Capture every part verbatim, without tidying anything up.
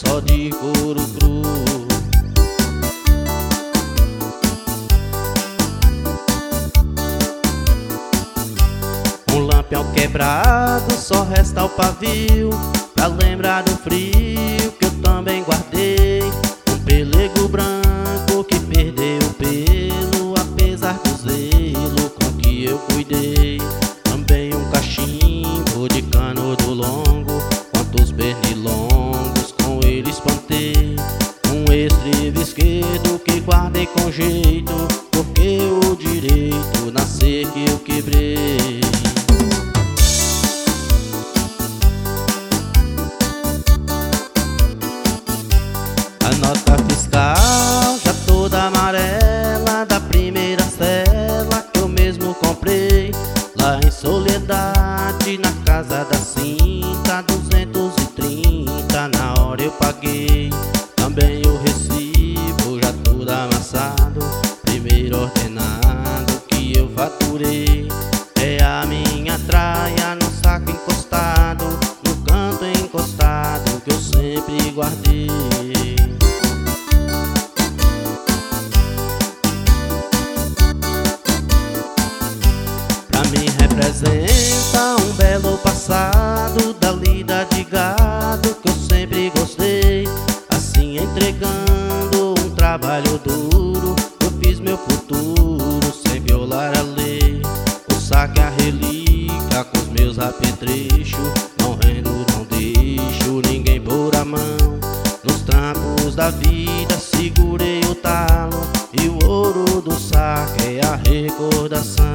só de couro cru. Um lampião quebrado, só resta o pavio pra lembrar do frio que eu também guardei. Um pelego branco que perdeu o pelo, apesar do zelo com que eu cuidei. Também um cachimbo de cano do longo, quantos pernilongos com ele espantei. Um estribo esquerdo que guardei com jeito, porque o direito nascer que eu quebrei. A nota fiscal já toda amarela, da primeira cela que eu mesmo comprei lá em Soledade, na casa da Cinta, duzentos e trinta na hora eu paguei. Também o recibo já todo amassado, primeiro ordenado que eu faturei. É a minha traia no saco encostado, no canto encostado que eu sempre guardei. Pra mim representa um belo passado da lida de gado que eu sempre gostei. Assim entregando um trabalho duro, eu fiz meu futuro sem violar a lei. O saco é a relíquia com os meus apetrechos, não rendo, não deixo ninguém pôr a mão. Nos trampos da vida segurei o talo, e o ouro do saco é a recordação.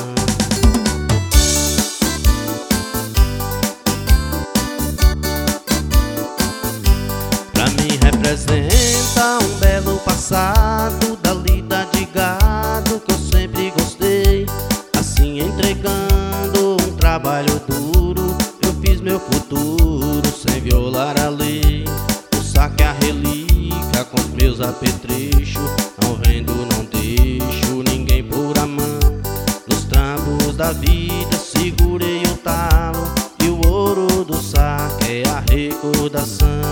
Pra mim representa um belo passado da lida de gado que eu sempre gostei. Assim entregando um trabalho duro, eu fiz meu futuro sem violar a lei. O saco é a relíquia com os meus apetrechos, não rendo, não deixo ninguém pôr a mão. Nos trampos da vida segurei o talo, e o ouro do saco é a recordação.